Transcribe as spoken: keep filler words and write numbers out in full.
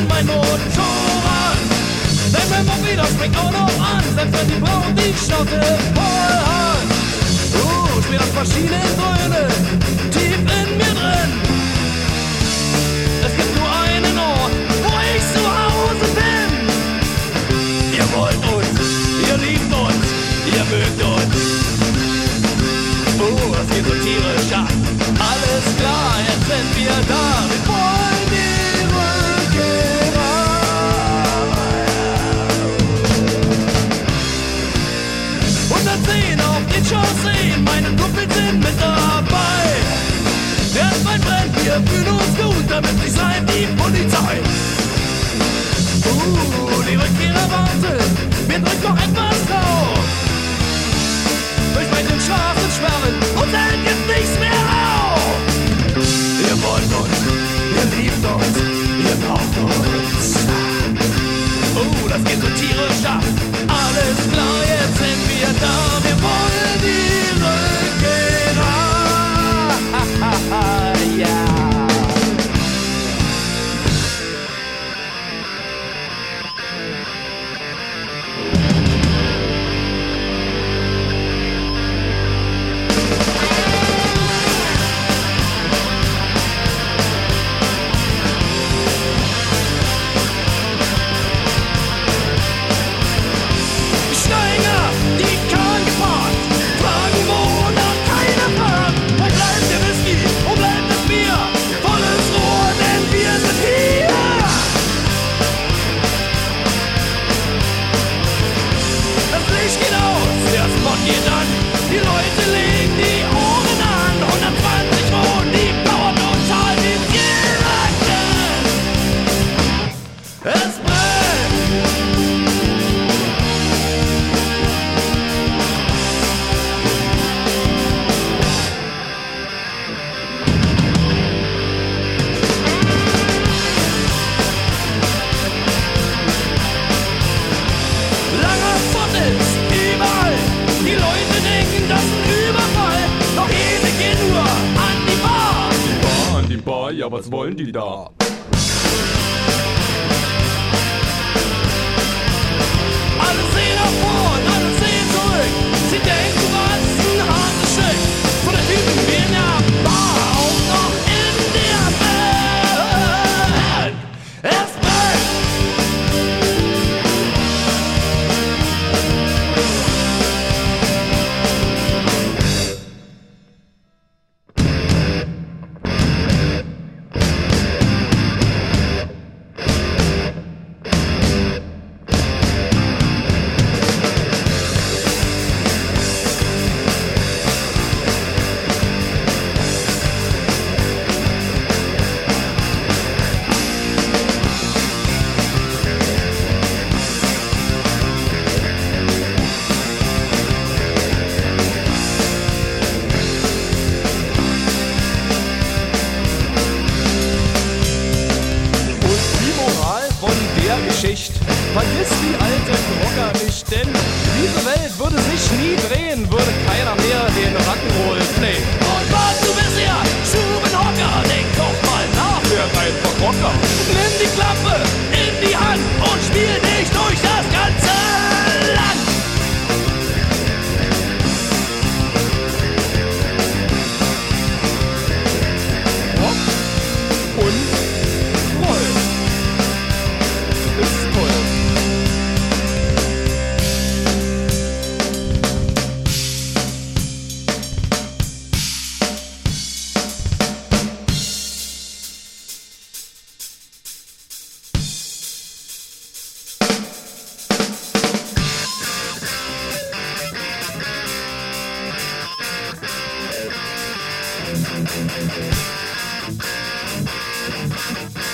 an, mein Motorrad. Denn mein Moped springt auch noch an, selbst wenn die Braut die Schnauze voll hat. Uh, spielt auf verschiedenen Grünen, tief in mir drin. Es gibt nur einen Ort, wo ich zu Hause bin. Ihr wollt uns, ihr liebt uns, ihr mögt uns. Oh, es geht so tierisch ab. Alles klar, jetzt sind wir da. Wir wollen die Rückkehrer. hundertzehn auf den Chausseen, meine Kumpels sind mit dabei. Erstmal brennt, wir fühlen uns gut, damit nicht sein die Polizei. Uh, die Rückkehrer warten, mir drückt noch etwas drauf. Durch meine Straßen sperren und dann gibt nichts mehr auf. Ihr wollt uns, ihr liebt uns, ihr braucht uns. Oh, das geht so tierisch ab. Alles klar, jetzt sind wir da. Wir wollen die Rückkehrer. Ja. Ja, was wollen die da? Alle sehen nach vorn, alle sehen zurück. Sie denken, was ein hartes Stück. Von der Typen wie in der Bar, auch noch in der Welt. Es brennt. Vergiss die alten Rocker nicht, denn diese Welt würde sich nie drehen, würde keiner mehr den Rock'n'Roll play'n. Und was du bist ja, Stubenhocker, denk doch mal nach. Wer einfach Rocker? Nimm die Klappe in die Hand und spiel dich durch das ganze Land. Rock und Roll. Ist toll. Thank you.